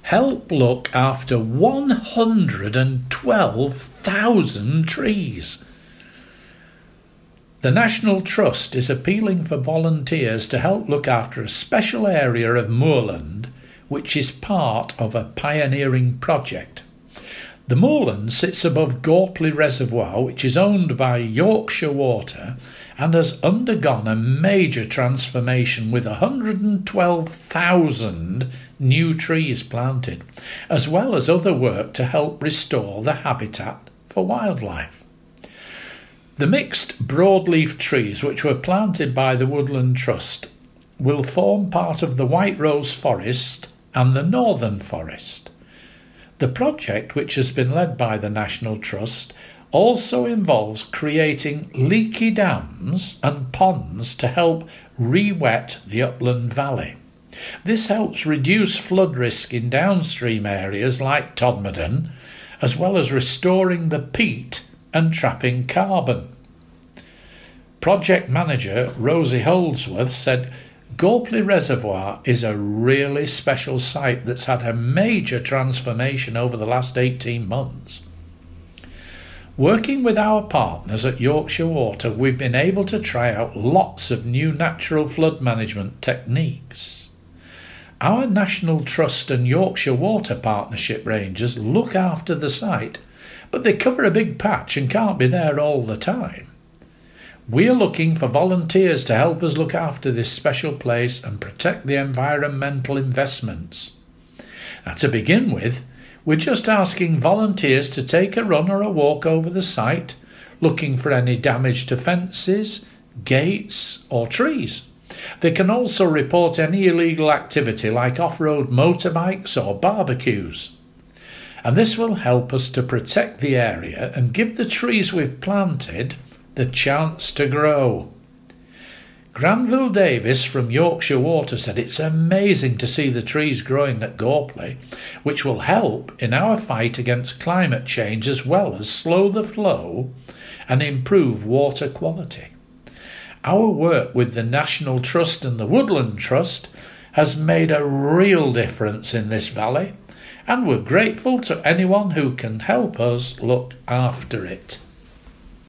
help look after 112,000 trees. The National Trust is appealing for volunteers to help look after a special area of moorland which is part of a pioneering project. The moorland sits above Gorpley Reservoir, which is owned by Yorkshire Water and has undergone a major transformation with 112,000 new trees planted, as well as other work to help restore the habitat for wildlife. The mixed broadleaf trees which were planted by the Woodland Trust will form part of the White Rose Forest and the Northern Forest. The project, which has been led by the National Trust, also involves creating leaky dams and ponds to help re-wet the upland valley. This helps reduce flood risk in downstream areas like Todmorden, as well as restoring the peat and trapping carbon. Project manager Rosie Holdsworth said, "Gorpley Reservoir is a really special site that's had a major transformation over the last 18 months. Working with our partners at Yorkshire Water, we've been able to try out lots of new natural flood management techniques. Our National Trust and Yorkshire Water Partnership rangers look after the site, but they cover a big patch and can't be there all the time. We are looking for volunteers to help us look after this special place and protect the environmental investments. Now, to begin with, we're just asking volunteers to take a run or a walk over the site, looking for any damage to fences, gates or trees. They can also report any illegal activity like off-road motorbikes or barbecues. And this will help us to protect the area and give the trees we've planted the chance to grow." Granville Davis from Yorkshire Water said, "It's amazing to see the trees growing at Gorpley, which will help in our fight against climate change as well as slow the flow and improve water quality. Our work with the National Trust and the Woodland Trust has made a real difference in this valley, and we're grateful to anyone who can help us look after it."